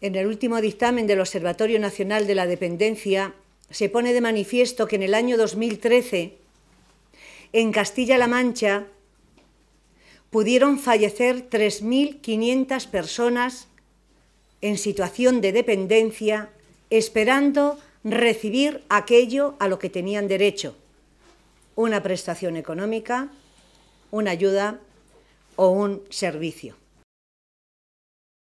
En el último dictamen del Observatorio Nacional de la Dependencia se pone de manifiesto que en el año 2013, en Castilla-La Mancha, pudieron fallecer 3.500 personas en situación de dependencia, esperando recibir aquello a lo que tenían derecho: una prestación económica, una ayuda o un servicio.